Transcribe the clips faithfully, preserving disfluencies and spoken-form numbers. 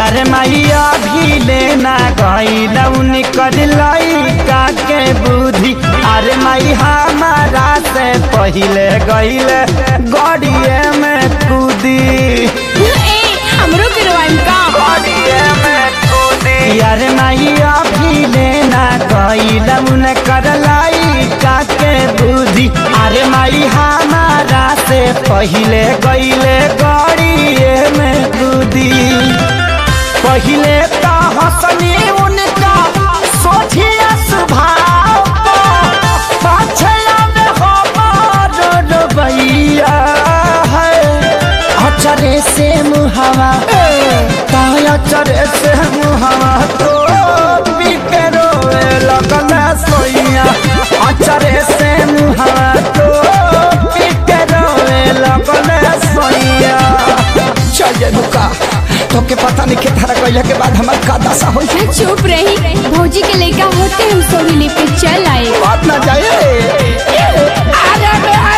यार मैया भी लेना गईल उनकर लइका के बुद्धि। अरे माई हमारा से पहिले गईल गड़िए में कूदी। हमरो करवाइम का गड़िए में कूदी। यार मैया भी लेना गईल उनकर लइका के बुद्धि। अरे माई हमारा से पहिले गईल गड़िए में कूदी। पहिले तो हंसनी उनका सोचिया स्वभाव पाछला में हमार रवैया है। अचरे से मुहावा अचरे से मुहावा तो पीके रोए लगल सोइया। अचरे से मुहावा तो पीके रोए लगल सोइया। चल जे दुका तो के पता नहीं खेतारा कइला के बाद हमार का दशा होई। चुप रही, भौजी के लइका होते हम सोही लेके चल आए। बात ना जाए अरे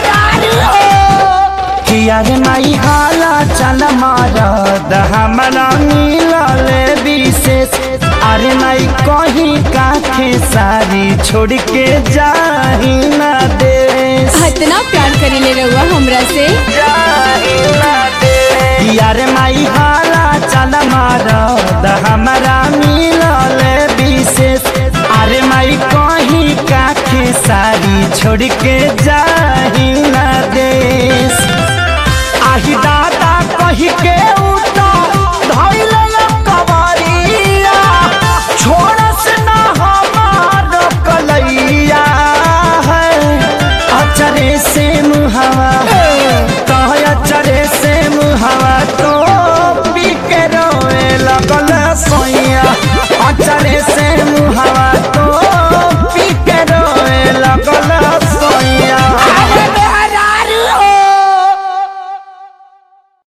कि यार माई हाला चल मारद हमरा मिलले विशेष। अरे माई कहीं काखे सारी छोड़ के जाही ना देश। इतना प्यार करेले रहुआ हमरा से जाही ना देश। यार माई हाला चल मारद हमरा मिलले विशेष। अरे माई कहीं काखे सारी छोड़ के जाही ना देश। आही दादा कही के उठा धइले कवरिया छोड़स ना हमार कलैया है। अचरे से मुहावा तो अचरे से मुहावा तो पीके रोए लगल सोइया। अचरे से